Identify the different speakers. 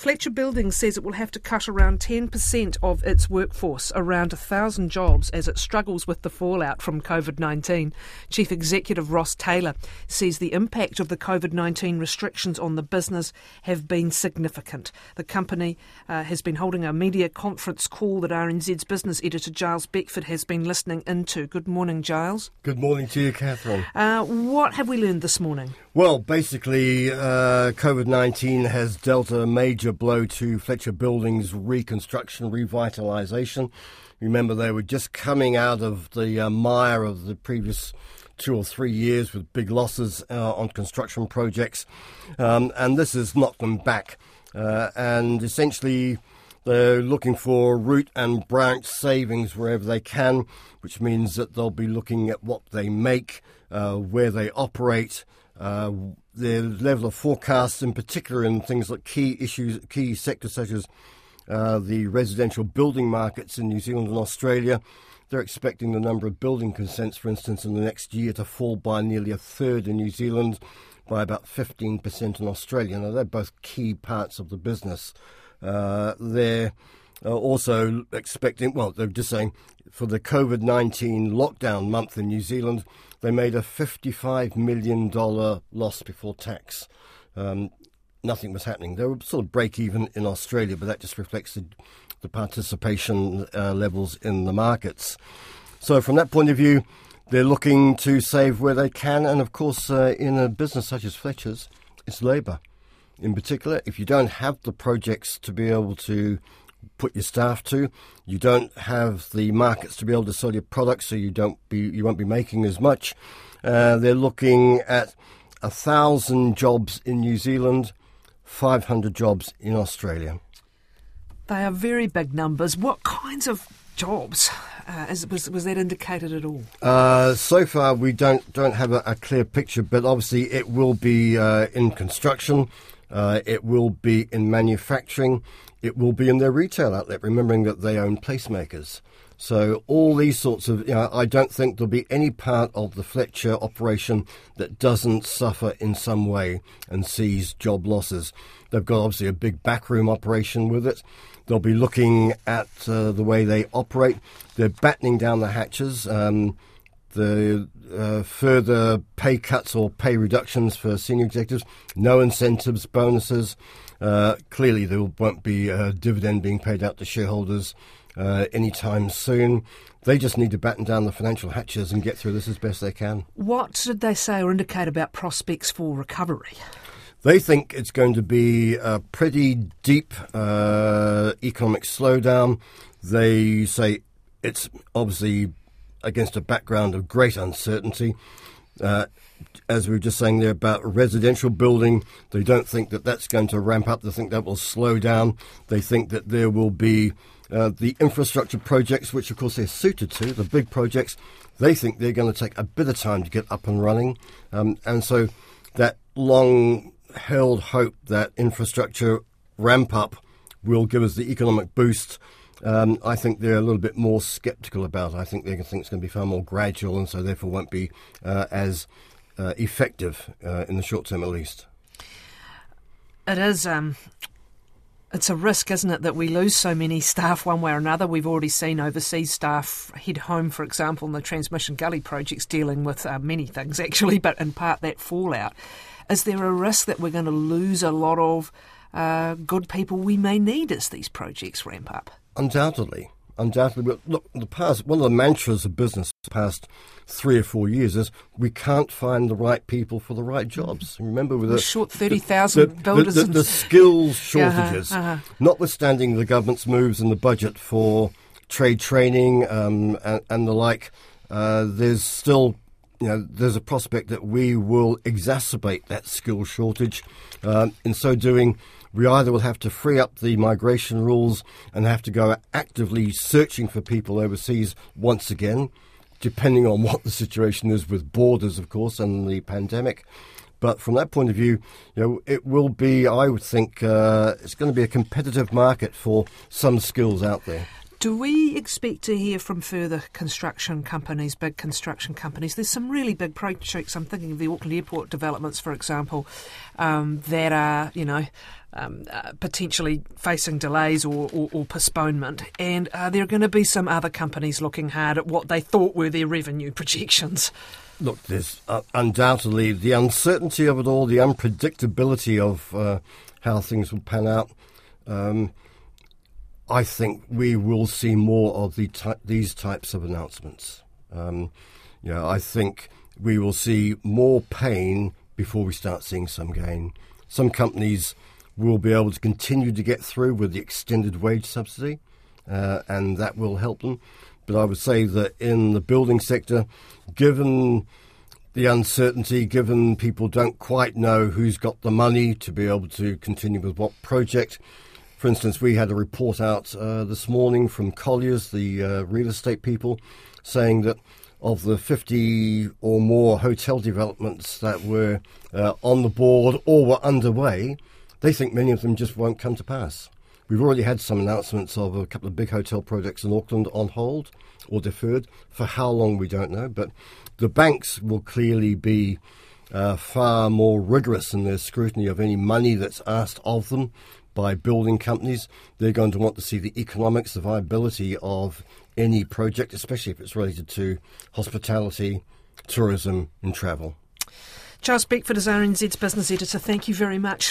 Speaker 1: Fletcher Building says it will have to cut around 10% of its workforce, around 1,000 jobs, as it struggles with the fallout from COVID-19. Chief Executive Ross Taylor says the impact of the COVID-19 restrictions on the business have been significant. The company has been holding a media conference call that RNZ's business editor Giles Beckford has been listening into. Good morning, Giles.
Speaker 2: Good morning to you, Catherine.
Speaker 1: What have we learned this morning?
Speaker 2: Well, basically, COVID-19 has dealt a major blow to Fletcher Building's reconstruction, revitalisation. Remember, they were just coming out of the mire of the previous 2 or 3 years with big losses on construction projects, and this has knocked them back. And essentially, they're looking for root and branch savings wherever they can, which means that they'll be looking at what they make, where they operate, their level of forecasts, in particular in things like key sectors such as the residential building markets in New Zealand and Australia. They're expecting the number of building consents, for instance, in the next year to fall by nearly a third in New Zealand, by about 15% in Australia. Now, they're both key parts of the business. They're also expecting, well, they're just saying for the COVID-19 lockdown month in New Zealand, they made a $55 million loss before tax. Nothing was happening. They were sort of break-even in Australia, but that just reflects the participation levels in the markets. So from that point of view, they're looking to save where they can. And, of course, in a business such as Fletcher's, it's labour. In particular, if you don't have the projects to be able to put your staff to, you don't have the markets to be able to sell your products, so you won't be making as much. They're looking at 1,000 jobs in New Zealand, 500 jobs in Australia.
Speaker 1: They are very big numbers. What kinds of jobs was that indicated at all?
Speaker 2: So far, we don't have a clear picture, but obviously it will be in construction. It will be in manufacturing. It will be in their retail outlet, remembering that they own placemakers. So all these sorts of, I don't think there'll be any part of the Fletcher operation that doesn't suffer in some way and sees job losses. They've got obviously a big backroom operation with it. They'll be looking at the way they operate. They're battening down the hatches. The further pay cuts or pay reductions for senior executives, no incentives, bonuses. Clearly, there won't be a dividend being paid out to shareholders anytime soon. They just need to batten down the financial hatches and get through this as best they can.
Speaker 1: What did they say or indicate about prospects for recovery?
Speaker 2: They think it's going to be a pretty deep economic slowdown. They say it's obviously against a background of great uncertainty. As we were just saying there about residential building, they don't think that that's going to ramp up. They think that will slow down. They think that there will be the infrastructure projects, which of course they're suited to, the big projects. They think they're going to take a bit of time to get up and running. And so that long-held hope that infrastructure ramp up will give us the economic boost, I think they're a little bit more sceptical about it. I think they think it's going to be far more gradual and so therefore won't be as effective in the short term at least.
Speaker 1: It is. It's a risk, isn't it, that we lose so many staff one way or another. We've already seen overseas staff head home, for example, in the Transmission Gully projects, dealing with many things actually, but in part that fallout. Is there a risk that we're going to lose a lot of good people we may need as these projects ramp up?
Speaker 2: Undoubtedly. But look, one of the mantras of business the past 3 or 4 years is we can't find the right people for the right jobs. Remember, with
Speaker 1: the short 30,000 builders,
Speaker 2: the skills shortages, notwithstanding the government's moves in the budget for trade training and the like, there's still, there's a prospect that we will exacerbate that skill shortage. In so doing, we either will have to free up the migration rules and have to go actively searching for people overseas once again, depending on what the situation is with borders, of course, and the pandemic. But from that point of view, it will be, I would think, it's going to be a competitive market for some skills out there.
Speaker 1: Do we expect to hear from further construction companies, big construction companies? There's some really big projects. I'm thinking of the Auckland Airport developments, for example, that are, potentially facing delays or postponement. And there are going to be some other companies looking hard at what they thought were their revenue projections.
Speaker 2: Look, there's undoubtedly the uncertainty of it all, the unpredictability of how things will pan out. I think we will see more of these types of announcements. I think we will see more pain before we start seeing some gain. Some companies will be able to continue to get through with the extended wage subsidy, and that will help them. But I would say that in the building sector, given the uncertainty, given people don't quite know who's got the money to be able to continue with what project. For instance, we had a report out this morning from Colliers, the real estate people, saying that of the 50 or more hotel developments that were on the board or were underway, they think many of them just won't come to pass. We've already had some announcements of a couple of big hotel projects in Auckland on hold or deferred. For how long, we don't know. But the banks will clearly be far more rigorous in their scrutiny of any money that's asked of them by building companies. They're going to want to see the economics, the viability of any project, especially if it's related to hospitality, tourism and travel.
Speaker 1: Charles Beckford is RNZ's business editor. Thank you very much.